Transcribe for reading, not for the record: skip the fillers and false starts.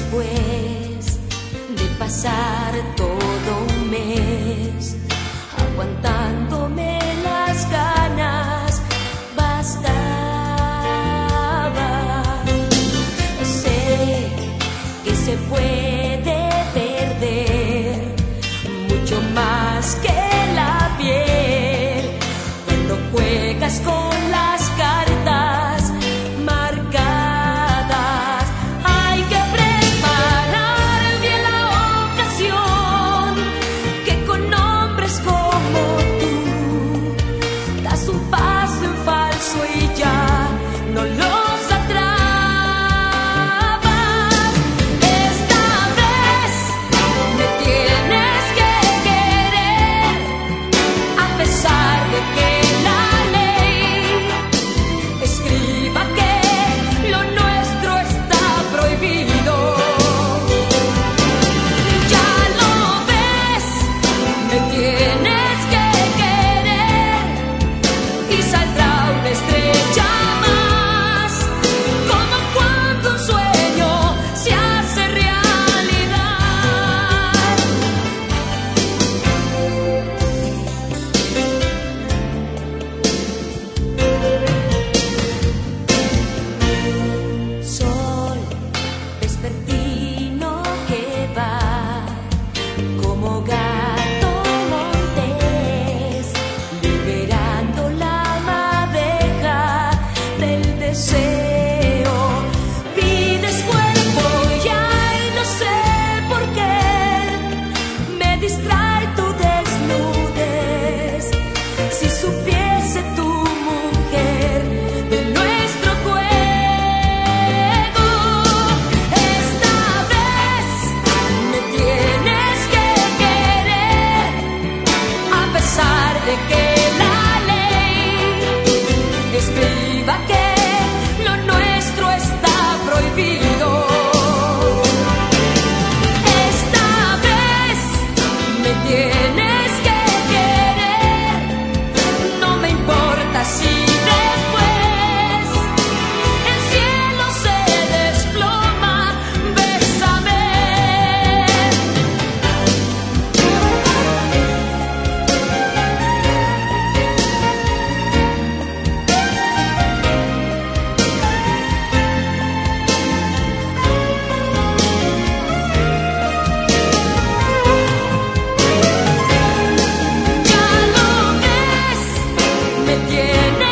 después de pasar todo un mes aguantándome las ganas, bastaba. Sé que se puede perder mucho más que la piel cuando juegas con las cartas marcadas. Hay que preparar bien la ocasión, que con hombres como tú das un paso en falso y ya no los atrapas. Esta vez me tienes que querer, a pesar de que la ley escriba que lo nuestro está prohibido. Ya lo ves, me tienes que querer y saldrá una estrella más, como cuando un sueño se hace realidad. Sol vespertino que va como gato montés, liberando la madeja del deseo. Pides cuerpo y ay, no sé por qué me distrae tu desnudez. Si supiese tu mujer de nuestro juego, esta vez me tienes que querer, a pesar de que la ley escriba que lo nuestro está prohibido. Esta vez me tienes que querer, no me importa si después el cielo se desploma. Bésame. Ya lo ves, me tienes